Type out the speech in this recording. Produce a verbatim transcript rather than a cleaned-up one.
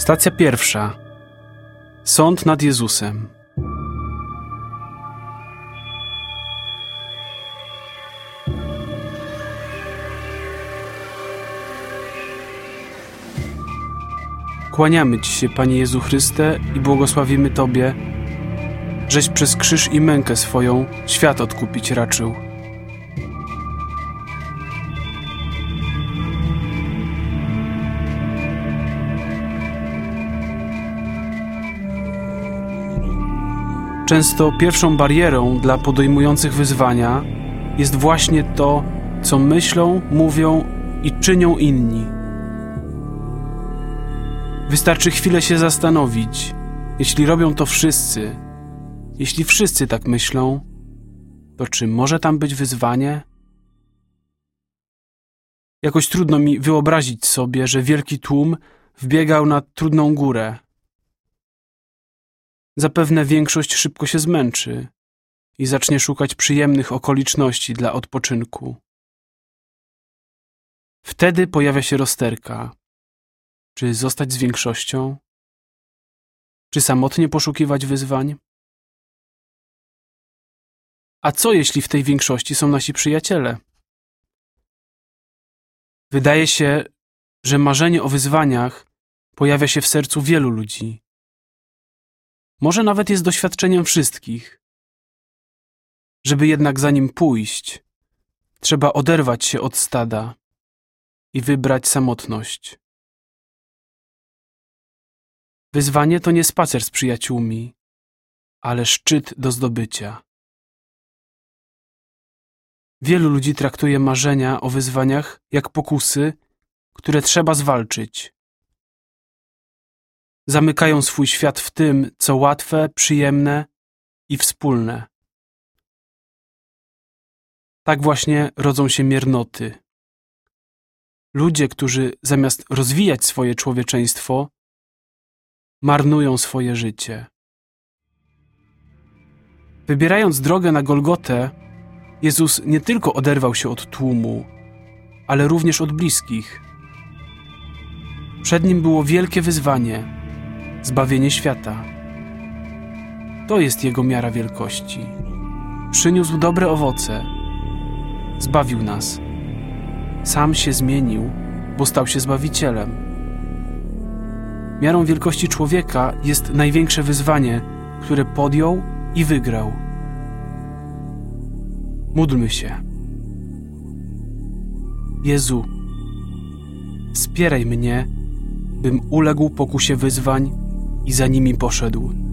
Stacja pierwsza. Sąd nad Jezusem. Kłaniamy Ci się, Panie Jezu Chryste, i błogosławimy Tobie, żeś przez krzyż i mękę swoją świat odkupić raczył. Często pierwszą barierą dla podejmujących wyzwania jest właśnie to, co myślą, mówią i czynią inni. Wystarczy chwilę się zastanowić, jeśli robią to wszyscy, jeśli wszyscy tak myślą, to czy może tam być wyzwanie? Jakoś trudno mi wyobrazić sobie, że wielki tłum wbiegał na trudną górę. Zapewne większość szybko się zmęczy i zacznie szukać przyjemnych okoliczności dla odpoczynku. Wtedy pojawia się rozterka. Czy zostać z większością? Czy samotnie poszukiwać wyzwań? A co jeśli w tej większości są nasi przyjaciele? Wydaje się, że marzenie o wyzwaniach pojawia się w sercu wielu ludzi. Może nawet jest doświadczeniem wszystkich. Żeby jednak za nim pójść, trzeba oderwać się od stada i wybrać samotność. Wyzwanie to nie spacer z przyjaciółmi, ale szczyt do zdobycia. Wielu ludzi traktuje marzenia o wyzwaniach jak pokusy, które trzeba zwalczyć. Zamykają swój świat w tym, co łatwe, przyjemne i wspólne. Tak właśnie rodzą się miernoty. Ludzie, którzy zamiast rozwijać swoje człowieczeństwo, marnują swoje życie. Wybierając drogę na Golgotę, Jezus nie tylko oderwał się od tłumu, ale również od bliskich. Przed Nim było wielkie wyzwanie – zbawienie świata. To jest Jego miara wielkości. Przyniósł dobre owoce. Zbawił nas. Sam się zmienił, bo stał się Zbawicielem. Miarą wielkości człowieka jest największe wyzwanie, które podjął i wygrał. Módlmy się. Jezu, wspieraj mnie, bym uległ pokusie wyzwań i za nimi poszedł.